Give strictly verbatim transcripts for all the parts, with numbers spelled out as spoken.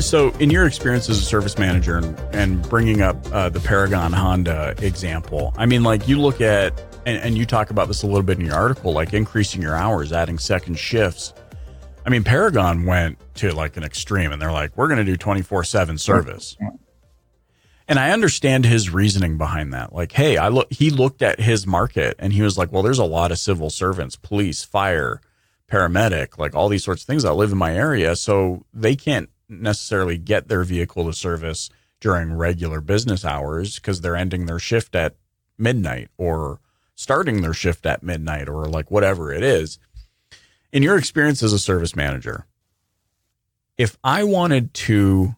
So in your experience as a service manager and, and bringing up uh, the Paragon Honda example, I mean, like you look at, and, and you talk about this a little bit in your article, like increasing your hours, adding second shifts. I mean, Paragon went to like an extreme and they're like, we're going to do twenty-four seven service. And I understand his reasoning behind that. Like, hey, I look, he looked at his market and he was like, well, there's a lot of civil servants, police, fire, paramedic, like all these sorts of things that live in my area. So they can't necessarily get their vehicle to service during regular business hours because they're ending their shift at midnight or starting their shift at midnight or like whatever it is. In your experience as a service manager, if I wanted to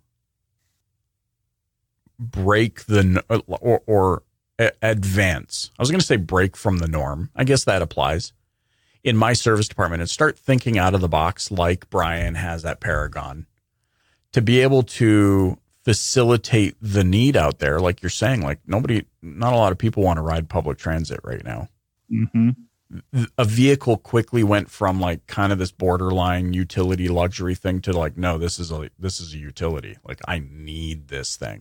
break the or, or advance, I was going to say break from the norm. I guess that applies in my service department and start thinking out of the box like Brian has at Paragon to be able to facilitate the need out there. Like you're saying, like nobody, not a lot of people want to ride public transit right now. Mm-hmm. A vehicle quickly went from like kind of this borderline utility luxury thing to like, no, this is a, this is a utility. Like I need this thing.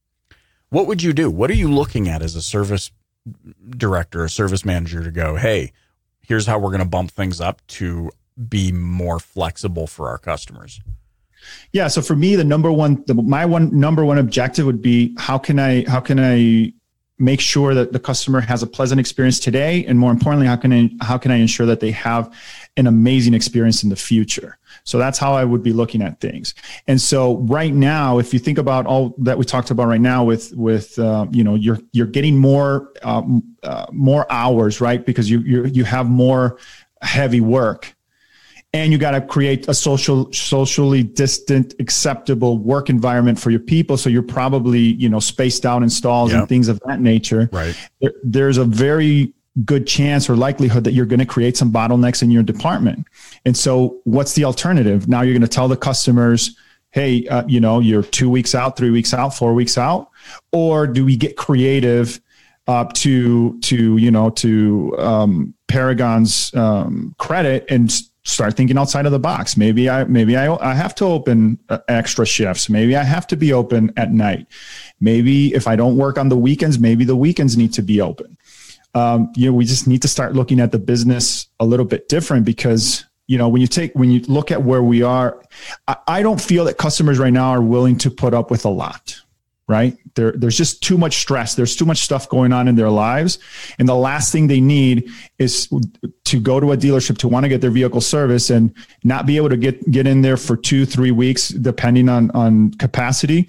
What would you do? What are you looking at as a service director, a service manager to go, hey, here's how we're going to bump things up to be more flexible for our customers? Yeah. So for me, the number one, the, my one number one objective would be how can I, how can I make sure that the customer has a pleasant experience today? And more importantly, how can I, how can I ensure that they have an amazing experience in the future? So that's how I would be looking at things. And so right now, if you think about all that we talked about right now with, with, uh, you know, you're, you're getting more, um, uh, more hours, right? Because you, you, you have more heavy work. And you got to create a social, socially distant, acceptable work environment for your people. So you're probably, you know, spaced out in stalls yep. and things of that nature. Right. There, there's a very good chance or likelihood that you're going to create some bottlenecks in your department. And so what's the alternative? Now you're going to tell the customers, hey, uh, you know, you're two weeks out, three weeks out, four weeks out, or do we get creative uh, to, to, you know, to um, Paragon's um, credit and start thinking outside of the box. Maybe I, maybe I, I have to open uh, extra shifts. Maybe I have to be open at night. Maybe if I don't work on the weekends, maybe the weekends need to be open. Um, you know, we just need to start looking at the business a little bit different because, you know, when you take, when you look at where we are, I, I don't feel that customers right now are willing to put up with a lot. Right? There, there's just too much stress. There's too much stuff going on in their lives. And the last thing they need is to go to a dealership to want to get their vehicle serviced and not be able to get, get in there for two, three weeks, depending on, on capacity,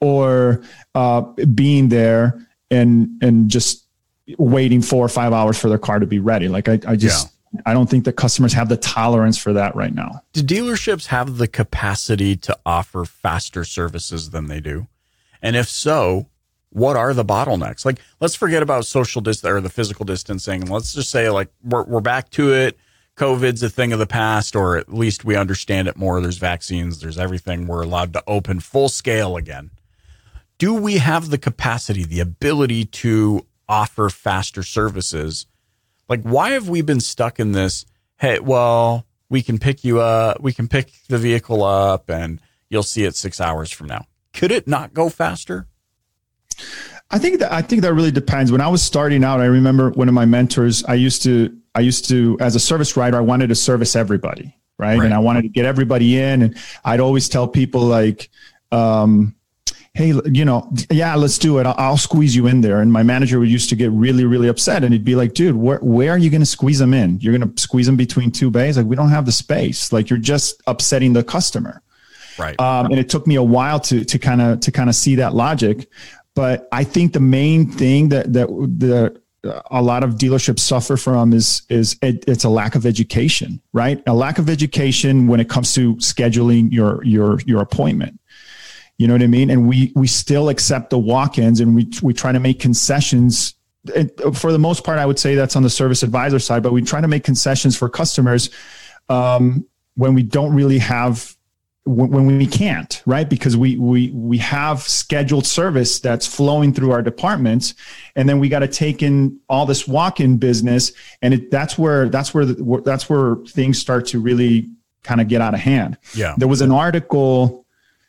or uh, being there and, and just waiting four or five hours for their car to be ready. Like I, I just, yeah. I don't think that customers have the tolerance for that right now. Do dealerships have the capacity to offer faster services than they do? And if so, what are the bottlenecks? Like, let's forget about social distance or the physical distancing. Let's just say like we're we're back to it. COVID's a thing of the past, or at least we understand it more. There's vaccines, there's everything. We're allowed to open full scale again. Do we have the capacity, the ability to offer faster services? Like, why have we been stuck in this? Hey, well, we can pick you up, we can pick the vehicle up and you'll see it six hours from now. Could it not go faster? I think that I think that really depends. When I was starting out, I remember one of my mentors, I used to, I used to, as a service writer, I wanted to service everybody, right? right. And I wanted to get everybody in. And I'd always tell people like, um, hey, you know, yeah, let's do it. I'll, I'll squeeze you in there. And my manager would used to get really, really upset. And he'd be like, dude, where, where are you going to squeeze them in? You're going to squeeze them between two bays? Like, we don't have the space. Like, you're just upsetting the customer. Right. Um, and it took me a while to, to kind of, to kind of see that logic. But I think the main thing that, that the, a lot of dealerships suffer from is, is ed, it's a lack of education, right? A lack of education when it comes to scheduling your, your, your appointment. You know what I mean? And we, we still accept the walk-ins and we, we try to make concessions. And for the most part, I would say that's on the service advisor side, but we try to make concessions for customers um, when we don't really have, when, when we can't, right? Because we, we, we have scheduled service that's flowing through our departments, and then we got to take in all this walk-in business. And it, that's where, that's where, the, that's where things start to really kind of get out of hand. Yeah. There was an article,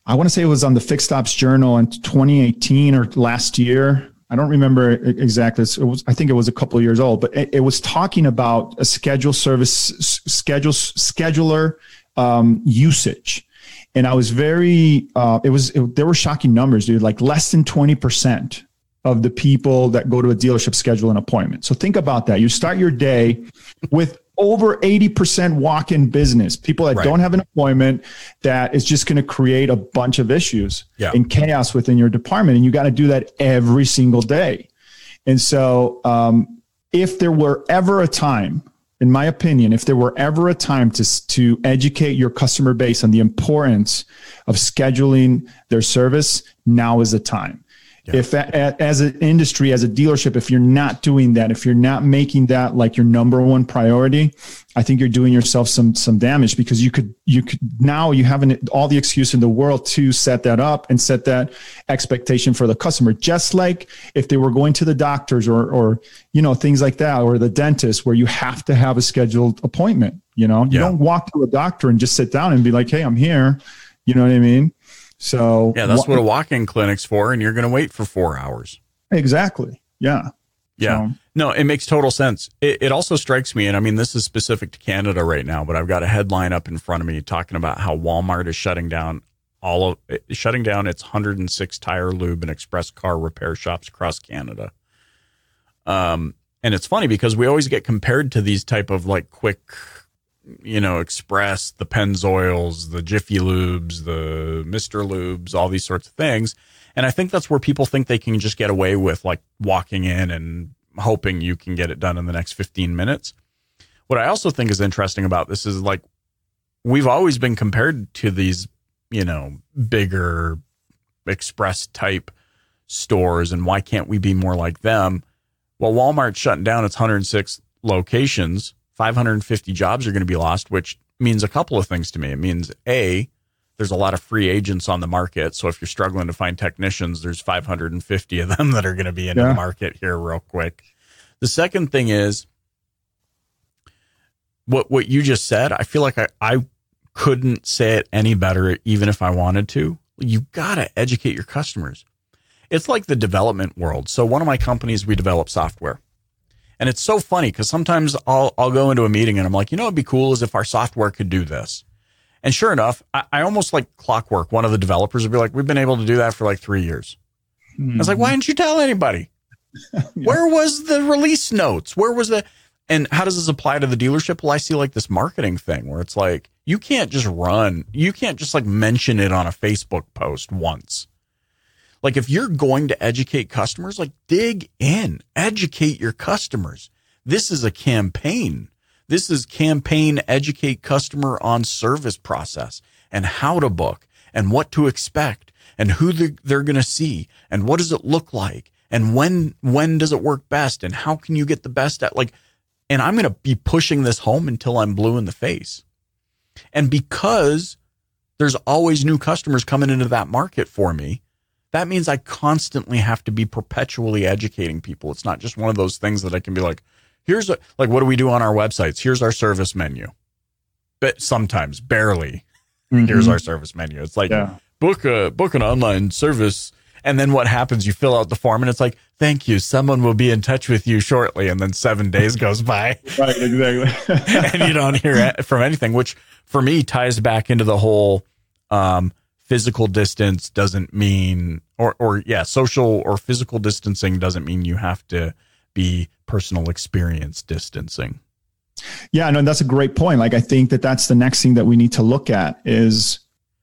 I want to say it was on the Fixed Ops Journal in twenty eighteen or last year. I don't remember exactly. It was, I think it was a couple of years old, but it, it was talking about a schedule service, schedule scheduler um, usage. And I was very, uh, it was, it, there were shocking numbers, dude, like less than twenty percent of the people that go to a dealership schedule an appointment. So think about that. You start your day with over eighty percent walk-in business, people that right. don't have an appointment, that is just going to create a bunch of issues yeah. and chaos within your department. And you got to do that every single day. And so um, if there were ever a time, in my opinion, if there were ever a time to, to educate your customer base on the importance of scheduling their service, now is the time. Yeah. If as an industry, as a dealership, if you're not doing that, if you're not making that like your number one priority, I think you're doing yourself some some damage, because you could you could now you have an, all the excuse in the world to set that up and set that expectation for the customer. Just like if they were going to the doctors or or you know things like that, or the dentist, where you have to have a scheduled appointment. You know, you yeah. don't walk to a doctor and just sit down and be like, "Hey, I'm here." You know what I mean? So yeah, that's what a walk-in clinic's for, and you're going to wait for four hours. Exactly. Yeah. Yeah. So, no, it makes total sense. It, it also strikes me, and I mean, this is specific to Canada right now, but I've got a headline up in front of me talking about how Walmart is shutting down all of shutting down its one hundred six tire, lube, and express car repair shops across Canada. Um, and it's funny because we always get compared to these type of like quick, you know, Express, the Pennzoils, the Jiffy Lubes, the Mister Lubes, all these sorts of things. And I think that's where people think they can just get away with like walking in and hoping you can get it done in the next fifteen minutes. What I also think is interesting about this is like, we've always been compared to these, you know, bigger Express type stores, and why can't we be more like them? Well, Walmart's shutting down its one hundred six locations. five hundred fifty jobs are going to be lost, which means a couple of things to me. It means, A, there's a lot of free agents on the market. So if you're struggling to find technicians, there's five hundred fifty of them that are going to be in yeah. the market here real quick. The second thing is what what you just said. I feel like I, I couldn't say it any better, even if I wanted to. You got to educate your customers. It's like the development world. So one of my companies, we develop software. And it's so funny because sometimes I'll I'll go into a meeting and I'm like, you know, what'd be cool is if our software could do this. And sure enough, I, I almost like clockwork. One of the developers would be like, we've been able to do that for like three years. Mm-hmm. I was like, why didn't you tell anybody? yeah. Where was the release notes? Where was the, and how does this apply to the dealership? Well, I see like this marketing thing where it's like, you can't just run, you can't just like mention it on a Facebook post once. Like if you're going to educate customers, like dig in, educate your customers. This is a campaign. This is campaign educate customer on service process and how to book and what to expect and who they're going to see and what does it look like and when when does it work best and how can you get the best at like, and I'm going to be pushing this home until I'm blue in the face. And because there's always new customers coming into that market for me, that means I constantly have to be perpetually educating people. It's not just one of those things that I can be like, here's a, like, what do we do on our websites? Here's our service menu. But sometimes, barely, mm-hmm. here's our service menu. It's like, yeah. book a book an online service. And then what happens? You fill out the form and it's like, thank you. Someone will be in touch with you shortly. And then seven days goes by. Right, exactly. And you don't hear from anything, which for me ties back into the whole um, physical distance doesn't mean, or, or yeah, social or physical distancing doesn't mean you have to be personal experience distancing. Yeah, no, that's a great point. Like, I think that that's the next thing that we need to look at is,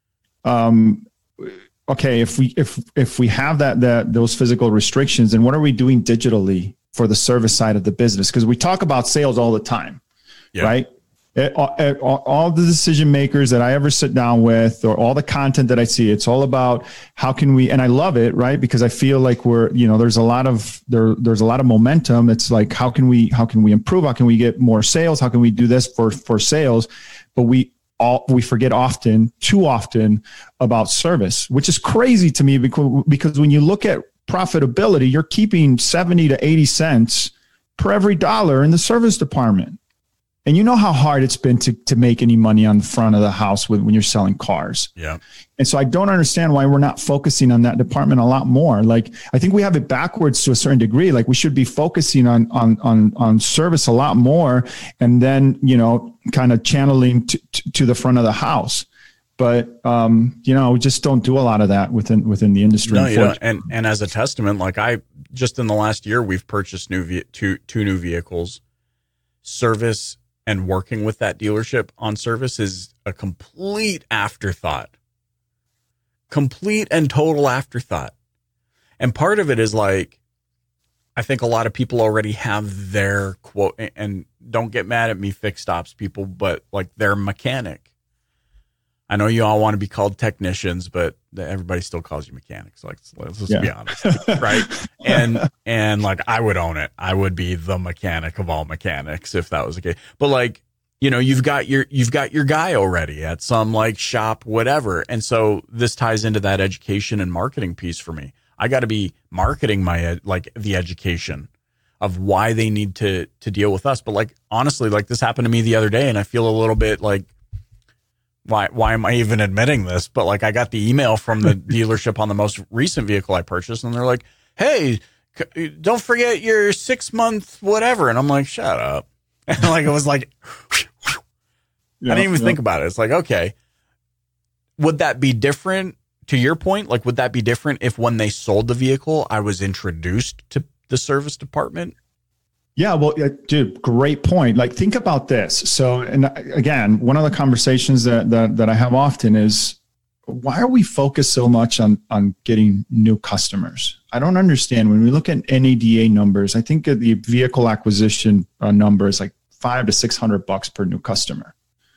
um, okay, if we, if, if we have that, that those physical restrictions, then what are we doing digitally for the service side of the business? Because we talk about sales all the time, yeah. right? It, all, all the decision makers that I ever sit down with, or all the content that I see, it's all about how can we, and I love it, right? Because I feel like we're, you know, there's a lot of, there, there's a lot of momentum. It's like, how can we, how can we improve? How can we get more sales? How can we do this for, for sales? But we all, we forget often, too often about service, which is crazy to me because, because when you look at profitability, you're keeping seventy to eighty cents per every dollar in the service department. And you know how hard it's been to, to make any money on the front of the house with, when you're selling cars. Yeah. And so I don't understand why we're not focusing on that department a lot more. Like, I think we have it backwards to a certain degree. Like, we should be focusing on, on, on, on service a lot more, and then, you know, kind of channeling to, to, to the front of the house. But, um, you know, we just don't do a lot of that within, within the industry. No, you know, and, and as a testament, like I, just in the last year, we've purchased new, ve- two, two new vehicles. Service and working with that dealership on service is a complete afterthought. Complete and total afterthought. And part of it is like, I think a lot of people already have their quote, and don't get mad at me, fixed ops people, but like their mechanic. I know you all want to be called technicians, but everybody still calls you mechanics. Like, let's, let's yeah. be honest, right? And and like, I would own it. I would be the mechanic of all mechanics if that was the case. But like, you know, you've got your you've got your guy already at some like shop, whatever. And so this ties into that education and marketing piece for me. I got to be marketing my like the education of why they need to to deal with us. But like, honestly, like this happened to me the other day, and I feel a little bit like, Why why am I even admitting this? But like, I got the email from the dealership on the most recent vehicle I purchased, and they're like, hey, c- don't forget your six month whatever. And I'm like, shut up. And like, it was like, yeah, I didn't even yeah. think about it. It's like, okay, would that be different to your point? Like, would that be different if when they sold the vehicle, I was introduced to the service department? Yeah, well, dude, great point. Like, think about this. So, and again, one of the conversations that, that that I have often is, why are we focused so much on on getting new customers? I don't understand. When we look at N A D A numbers, I think the vehicle acquisition uh, number is like five to six hundred bucks per new customer.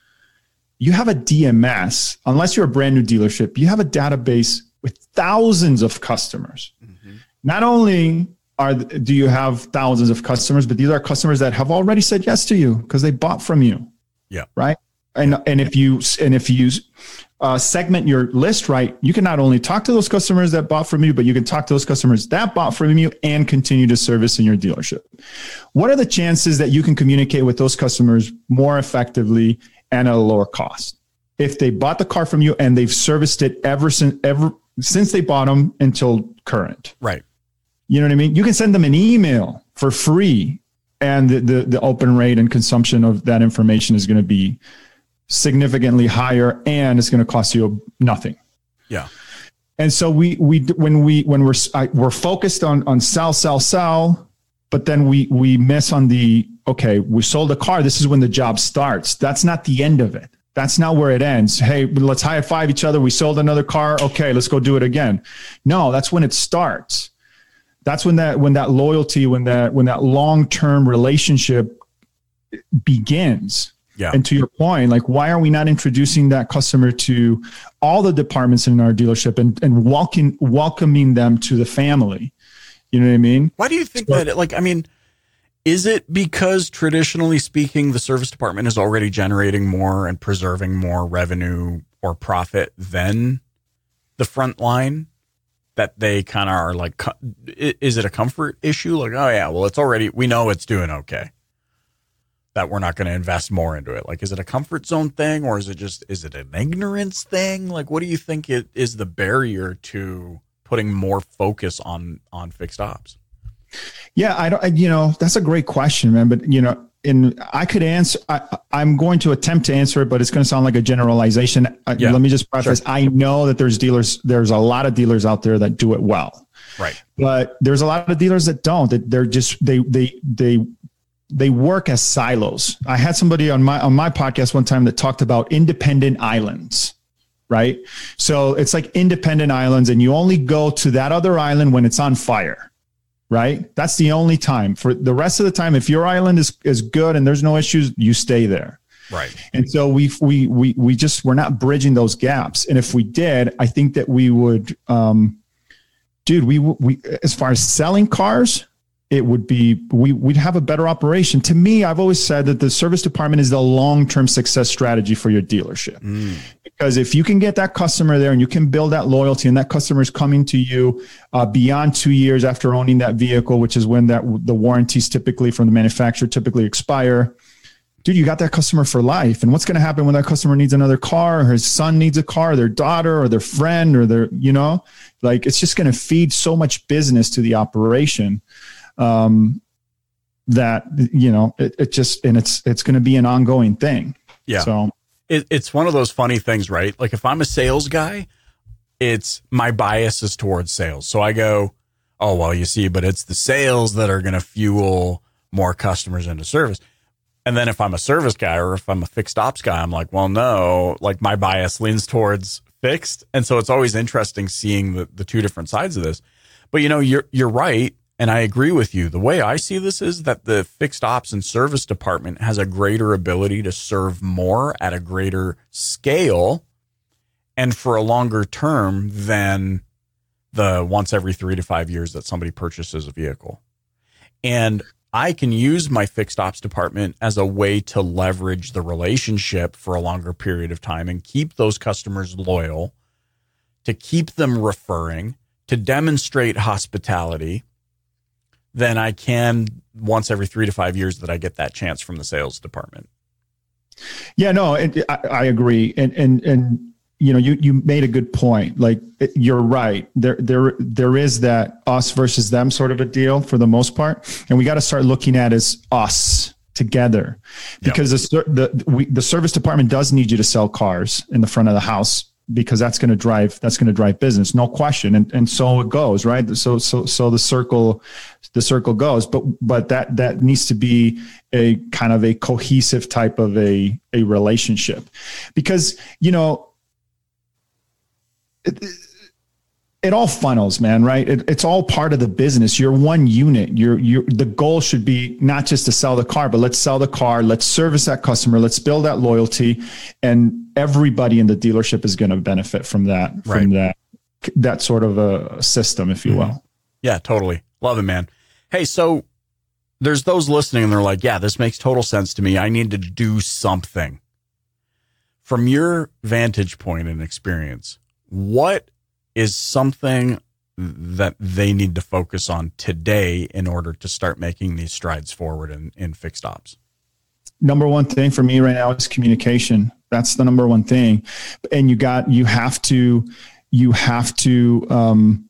You have a D M S, unless you're a brand new dealership, you have a database with thousands of customers. Mm-hmm. Not only Are, do you have thousands of customers, but these are customers that have already said yes to you because they bought from you. Yeah. Right. And, and if you, and if you uh, segment your list right, you can not only talk to those customers that bought from you, but you can talk to those customers that bought from you and continue to service in your dealership. What are the chances that you can communicate with those customers more effectively and at a lower cost? If they bought the car from you and they've serviced it ever since, ever since they bought them until current. Right. You know what I mean? You can send them an email for free, and the, the, the open rate and consumption of that information is going to be significantly higher, and it's going to cost you nothing. Yeah. And so we we when we when we're I, we're focused on on sell sell sell, but then we we miss on the okay, we sold a car. This is when the job starts. That's not the end of it. That's not where it ends. Hey, let's high five each other. We sold another car. Okay, let's go do it again. No, that's when it starts. That's when that when that loyalty, when that when that long-term relationship begins. Yeah. And to your point, like, why are we not introducing that customer to all the departments in our dealership and and welcoming welcoming them to the family? You know what I mean? Why do you think so, that? Like, I mean, is it because traditionally speaking, the service department is already generating more and preserving more revenue or profit than the front line? That they kind of are like, is it a comfort issue? Like, oh yeah, well, it's already, we know it's doing okay, that we're not going to invest more into it. Like, is it a comfort zone thing, or is it just, is it an ignorance thing? Like, what do you think it is the barrier to putting more focus on, on fixed ops? Yeah, I don't, you know, that's a great question, man. But, you know, in, I could answer, I, I'm going to attempt to answer it, but it's going to sound like a generalization. Yeah, let me just preface. Sure. I know that there's dealers, there's a lot of dealers out there that do it well. Right. But there's a lot of dealers that don't, that they're just, they, they, they, they work as silos. I had somebody on my, on my podcast one time that talked about independent islands. Right. So it's like independent islands, and you only go to that other island when it's on fire. Right. That's the only time. For the rest of the time, if your island is, is good and there's no issues, you stay there. Right. And so we, we, we, we just, we're not bridging those gaps. And if we did, I think that we would, um, dude, we, we, as far as selling cars, it would be, we, we'd have a better operation. To me, I've always said that the service department is the long-term success strategy for your dealership. Mm. Because if you can get that customer there and you can build that loyalty, and that customer is coming to you uh, beyond two years after owning that vehicle, which is when that the warranties typically from the manufacturer typically expire, dude, you got that customer for life. And what's going to happen when that customer needs another car, or his son needs a car, or their daughter, or their friend, or their, you know, like it's just going to feed so much business to the operation. Um, that, you know, it, it just, and it's, it's going to be an ongoing thing. Yeah. So it, it's one of those funny things, right? Like if I'm a sales guy, it's my bias is towards sales. So I go, oh, well, you see, but it's the sales that are going to fuel more customers into service. And then if I'm a service guy or if I'm a fixed ops guy, I'm like, well, no, like my bias leans towards fixed. And so it's always interesting seeing the, the two different sides of this. But, you know, you're, you're right. And I agree with you. The way I see this is that the fixed ops and service department has a greater ability to serve more at a greater scale and for a longer term than the once every three to five years that somebody purchases a vehicle. And I can use my fixed ops department as a way to leverage the relationship for a longer period of time and keep those customers loyal, to keep them referring, to demonstrate hospitality, then I can once every three to five years that I get that chance from the sales department. Yeah, no, it, I, I agree. And, and, and, you know, you, you made a good point. Like you're right. There, there, there is that us versus them sort of a deal for the most part. And we got to start looking at as us together, because yep. the, the, we, the service department does need you to sell cars in the front of the house, because that's going to drive, that's going to drive business, no question. And, and so it goes, right? So, so, so the circle, the circle goes, but, but that, that needs to be a kind of a cohesive type of a, a relationship, because, you know, it, it all funnels, man, right? It, it's all part of the business. You're one unit. You're, you're, the goal should be not just to sell the car, but let's sell the car. Let's service that customer. Let's build that loyalty, and everybody in the dealership is going to benefit from that, right. from that, that sort of a system, if you will. Yeah, totally. Love it, man. Hey, so there's those listening and they're like, yeah, this makes total sense to me. I need to do something. From your vantage point and experience, what is something that they need to focus on today in order to start making these strides forward in, in fixed ops? Number one thing for me right now is communication. That's the number one thing. And you got, you have to, you have to, um,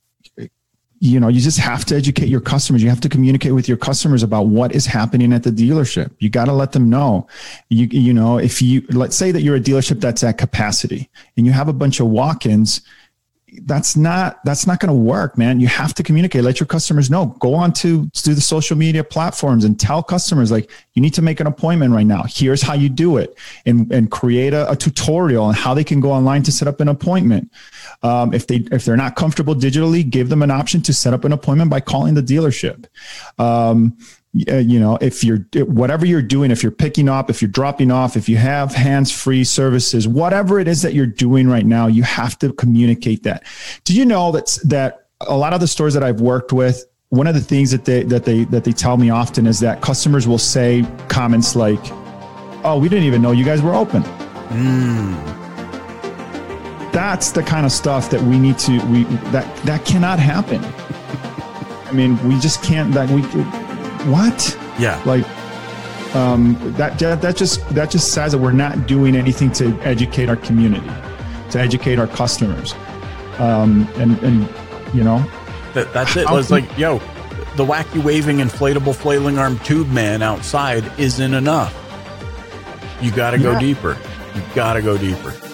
you know, you just have to educate your customers. You have to communicate with your customers about what is happening at the dealership. You got to let them know. You, you know, if you, let's say that you're a dealership that's at capacity and you have a bunch of walk-ins, that's not, that's not going to work, man. You have to communicate, let your customers know, go on to, to the social media platforms and tell customers, like, you need to make an appointment right now. Here's how you do it, and, and create a, a tutorial on how they can go online to set up an appointment. Um, if they, if they're not comfortable digitally, give them an option to set up an appointment by calling the dealership. Um, you know, if you're, whatever you're doing, if you're picking up, if you're dropping off, if you have hands-free services, whatever it is that you're doing right now, you have to communicate that. Do you know that, that a lot of the stores that I've worked with, one of the things that they, that they, that they tell me often is that customers will say comments like, oh, we didn't even know you guys were open. Mm. That's the kind of stuff that we need to, we, that, that cannot happen. I mean, we just can't, that we, what? Yeah. Like, um, that, that just, that just says that we're not doing anything to educate our community, to educate our customers. Um, and, and, you know, that, that's it. It's like, yo, the wacky waving inflatable flailing arm tube man outside isn't enough. You got to go yeah. deeper. You got to go deeper.